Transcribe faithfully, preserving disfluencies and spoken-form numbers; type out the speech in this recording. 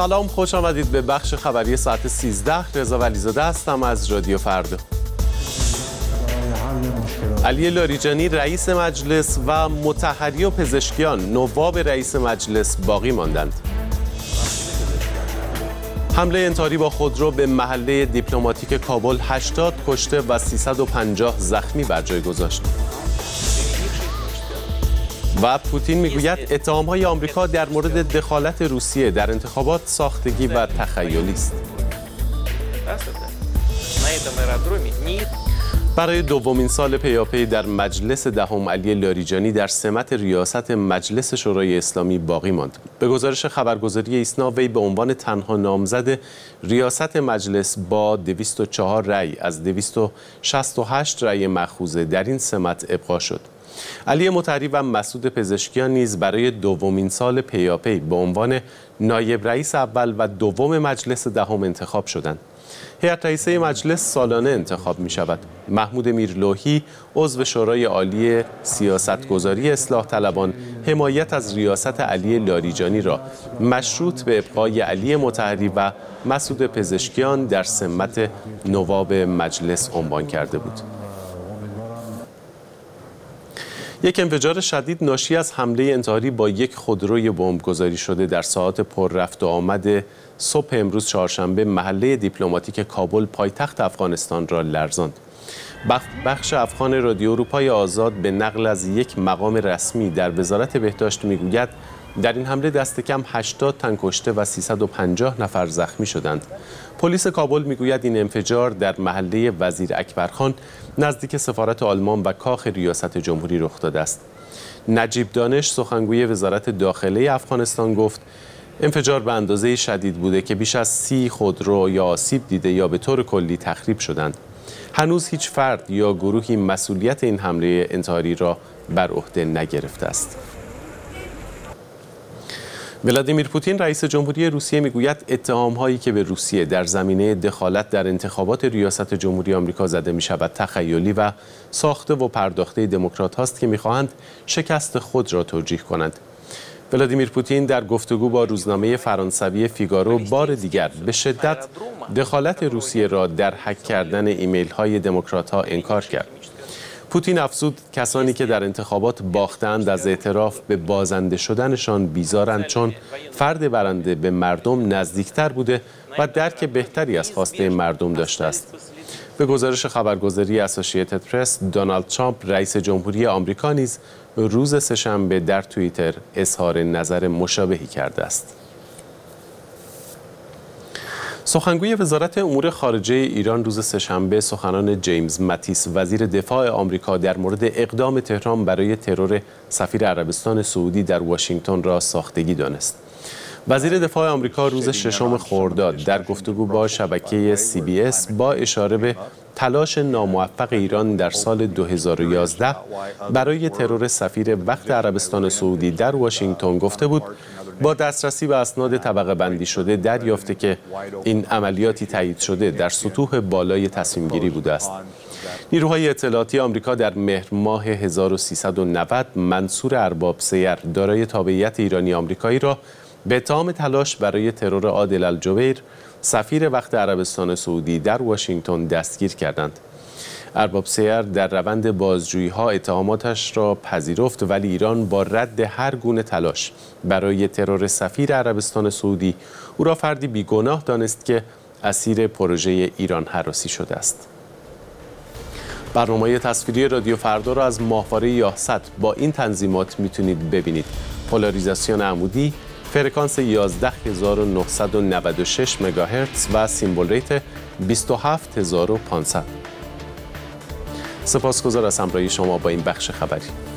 سلام، خوش آمدید به بخش خبری ساعت سیزده. رضا ولیزاده هستم از رادیو فردا. علی لاریجانی رئیس مجلس و مطهری و پزشکیان نواب رئیس مجلس باقی ماندند. حمله انتحاری با خودرو به محله دیپلماتیک کابل هشتاد کشته و سیصد و پنجاه زخمی بر جای گذاشت. و پوتین میگوید اتهام‌های آمریکا در مورد دخالت روسیه در انتخابات ساختگی و تخیلی است. برای دومین سال پیاپی در مجلس دهم علی لاریجانی در سمت ریاست مجلس شورای اسلامی باقی ماند. به گزارش خبرگزاری ایسنا وی به عنوان تنها نامزد ریاست مجلس با دویست و چهار رأی از دویست و شصت و هشت رأی مأخوذه در این سمت ابقا شد. علی مطهری و مسعود پزشکیان نیز برای دومین سال پیاپی به عنوان نایب رئیس اول و دوم مجلس دهم انتخاب شدند. هیئت رئیسه مجلس سالانه انتخاب می شود. محمود میرلوحی عضو شورای عالی سیاستگذاری اصلاح طلبان حمایت از ریاست علی لاریجانی را مشروط به ابقای علی مطهری و مسعود پزشکیان در سمت نواب مجلس عنوان کرده بود. یک انفجار شدید ناشی از حمله انتحاری با یک خودروی بمبگذاری شده در ساعات پر رفت و آمد صبح امروز چهارشنبه محله دیپلماتیک کابل پایتخت افغانستان را لرزاند. بخش افغان رادیو اروپای آزاد به نقل از یک مقام رسمی در وزارت بهداشت میگوید در این حمله دست کم هشتاد تن کشته و سیصد و پنجاه نفر زخمی شدند. پلیس کابل میگوید این انفجار در محله وزیر اکبرخان نزدیک سفارت آلمان و کاخ ریاست جمهوری رخ داده است. نجیب دانش سخنگوی وزارت داخله افغانستان گفت انفجار به اندازه شدید بوده که بیش از سی خودرو یا آسیب دیده یا به طور کلی تخریب شدند. هنوز هیچ فرد یا گروهی مسئولیت این حمله انتحاری را بر عهده نگرفته است. ولادیمیر پوتین رئیس جمهوری روسیه میگوید اتهام‌هایی که به روسیه در زمینه دخالت در انتخابات ریاست جمهوری آمریکا زده می‌شود تخیلی و ساخته و پرداخته دموکرات هاست که می‌خواهند شکست خود را توجیه کنند. ولادیمیر پوتین در گفتگو با روزنامه فرانسوی فیگارو بار دیگر به شدت دخالت روسیه را در هک کردن ایمیل‌های دموکرات‌ها انکار کرد. پوتین افزود کسانی که در انتخابات باختند از اعتراف به بازنده شدنشان بیزارند چون فرد برنده به مردم نزدیکتر بوده و درک بهتری از خواسته مردم داشته است. به گزارش خبرگزاری اسوسییتد پرس، دونالد ترامپ رئیس جمهوری آمریکا نیز روز سه‌شنبه در توییتر اظهار نظر مشابهی کرده است. سخنگوی وزارت امور خارجه ایران روز سه‌شنبه سخنان جیمز ماتیس وزیر دفاع آمریکا در مورد اقدام تهران برای ترور سفیر عربستان سعودی در واشنگتن را ساختگی دانست. وزیر دفاع آمریکا روز ششم خرداد در گفتگو با شبکه سی بی اس با اشاره به تلاش ناموفق ایران در سال دو هزار و یازده برای ترور سفیر وقت عربستان سعودی در واشنگتن گفته بود با دسترسی به اسناد طبقه بندی شده دریافته که این عملیاتی تایید شده در سطوح بالای تصمیم گیری بوده است. نیروهای اطلاعاتی آمریکا در مهر ماه هزار و سیصد و نود منصور ارباب سیر دارای تابعیت ایرانی آمریکایی را به اتهام تلاش برای ترور عادل الجبیر سفیر وقت عربستان سعودی در واشنگتن دستگیر کردند. ارباب سیر در روند بازجویی‌ها اتهاماتش را پذیرفت ولی ایران با رد هر گونه تلاش برای ترور سفیر عربستان سعودی او را فردی بیگناه دانست که اسیر پروژه ایران هراسی شده است. برنامه تصویری رادیو فردا را از ماهواره یاهصد با این تنظیمات میتونید ببینید: پولاریزاسیون عمودی، فرکانس یازده هزار و نهصد و نود و شش مگاهرتز و سیمبل ریت بیست و هفت هزار و پانصد. سپاسگزار از همراهی شما با این بخش خبری.